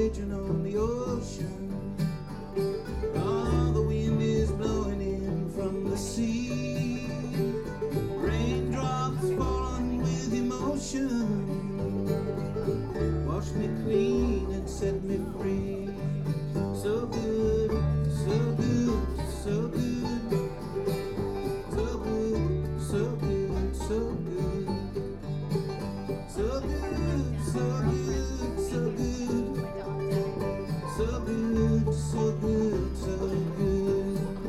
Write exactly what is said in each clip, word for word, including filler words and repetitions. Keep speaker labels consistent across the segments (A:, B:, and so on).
A: raging on the ocean. Oh, the wind is blowing in from the sea. Raindrops falling with emotion. Wash me clean and set me free. So good, so good, so good. So good, so good, so good. So good, so good, so good. So good, so good, so good.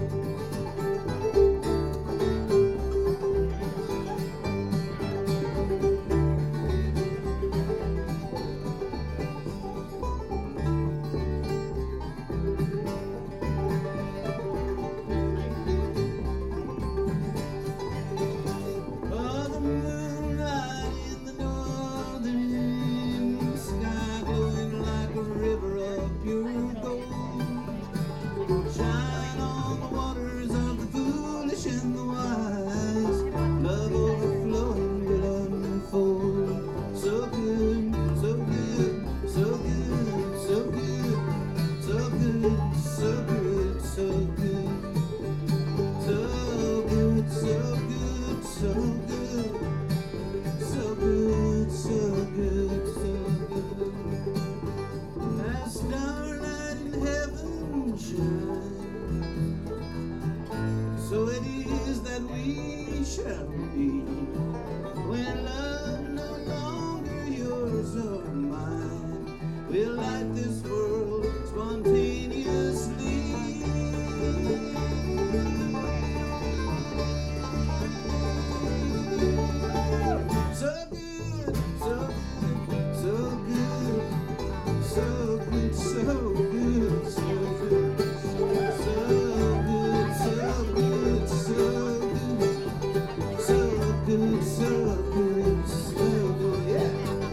A: Shine on the waters of the foolish and the wise. Love overflowing will unfold. So good, so good, so good, so good, so good, so good, so good, so good, so good, so good, so good, so good, so good. As starlight in heaven shine, so it is that we shall be, when love no longer yours or mine. We'll light this world spontaneously. So good, so good, so good, so good, so good, so good. Good, so good, so good, yeah.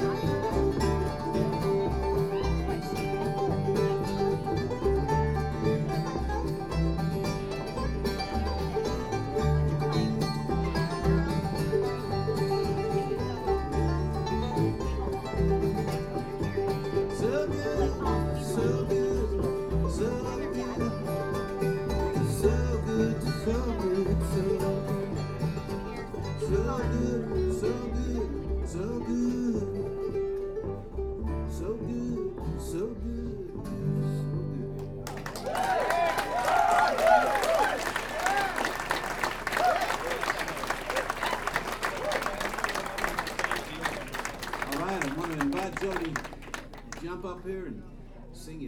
A: So good, so good, so good, so good, so good, so good. So good, so good, so good, so good, so good, so good. All right, I want to invite Jody to jump up here and